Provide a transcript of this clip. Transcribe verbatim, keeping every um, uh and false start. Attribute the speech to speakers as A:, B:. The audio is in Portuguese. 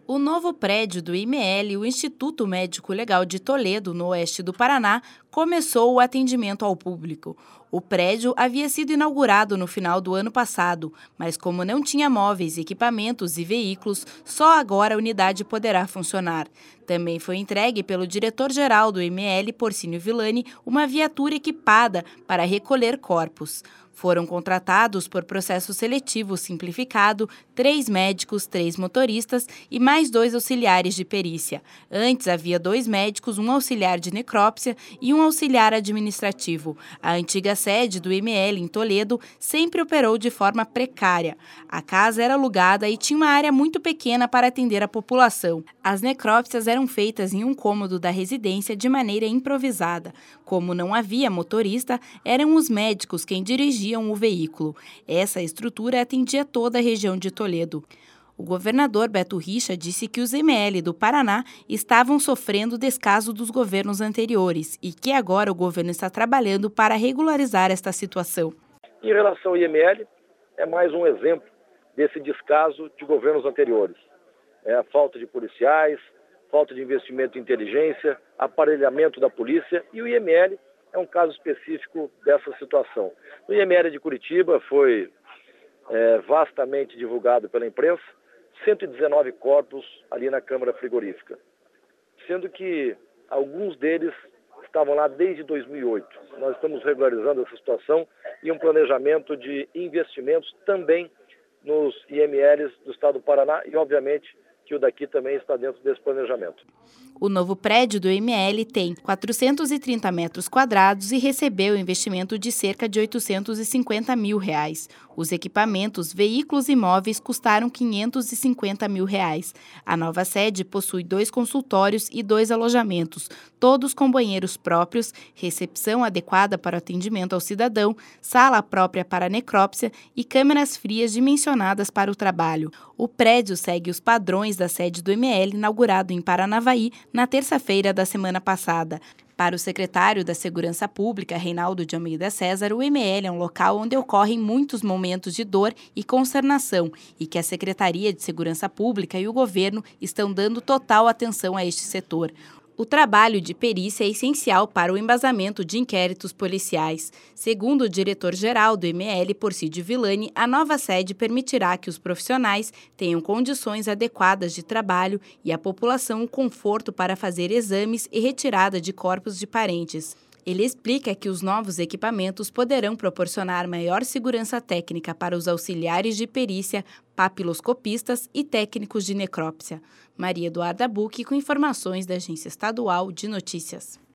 A: O novo prédio do I M L, o Instituto Médico Legal de Toledo, no oeste do Paraná, começou o atendimento ao público. O prédio havia sido inaugurado no final do ano passado, mas como não tinha móveis, equipamentos e veículos, só agora a unidade poderá funcionar. Também foi entregue pelo diretor-geral do I M L, Porcínio Villani, uma viatura equipada para recolher corpos. Foram contratados por processo seletivo simplificado três médicos, três motoristas e mais dois auxiliares de perícia. Antes havia dois médicos, um auxiliar de necrópsia e um auxiliar administrativo. A antiga sede do I M L em Toledo sempre operou de forma precária. A casa era alugada e tinha uma área muito pequena para atender a população. As necrópsias eram feitas em um cômodo da residência de maneira improvisada. Como não havia motorista, eram os médicos quem dirigiam o veículo. Essa estrutura atendia toda a região de Toledo. O governador Beto Richa disse que os I M L do Paraná estavam sofrendo descaso dos governos anteriores e que agora o governo está trabalhando para regularizar esta situação.
B: Em relação ao I M L, é mais um exemplo desse descaso de governos anteriores. É a falta de policiais, falta de investimento em inteligência, aparelhamento da polícia, e o I M L é um caso específico dessa situação. No I M L de Curitiba foi é, vastamente divulgado pela imprensa, cento e dezenove corpos ali na Câmara Frigorífica, sendo que alguns deles estavam lá desde dois mil e oito. Nós estamos regularizando essa situação e um planejamento de investimentos também nos I M Ls do estado do Paraná e, obviamente, que o daqui também está dentro desse planejamento.
A: O novo prédio do I M L tem quatrocentos e trinta metros quadrados e recebeu investimento de cerca de oitocentos e cinquenta mil reais. Os equipamentos, veículos e móveis custaram quinhentos e cinquenta mil reais. A nova sede possui dois consultórios e dois alojamentos, todos com banheiros próprios, recepção adequada para o atendimento ao cidadão, sala própria para necrópsia e câmeras frias dimensionadas para o trabalho. O prédio segue os padrões da sede do I M L, inaugurado em Paranavaí na terça-feira da semana passada. Para o secretário da Segurança Pública, Reinaldo de Almeida César, o I M L é um local onde ocorrem muitos momentos de dor e consternação e que a Secretaria de Segurança Pública e o governo estão dando total atenção a este setor. O trabalho de perícia é essencial para o embasamento de inquéritos policiais. Segundo o diretor-geral do I M L, Porcínio Villani, a nova sede permitirá que os profissionais tenham condições adequadas de trabalho e a população o conforto para fazer exames e retirada de corpos de parentes. Ele explica que os novos equipamentos poderão proporcionar maior segurança técnica para os auxiliares de perícia, papiloscopistas e técnicos de necrópsia. Maria Eduarda Bucchi, com informações da Agência Estadual de Notícias.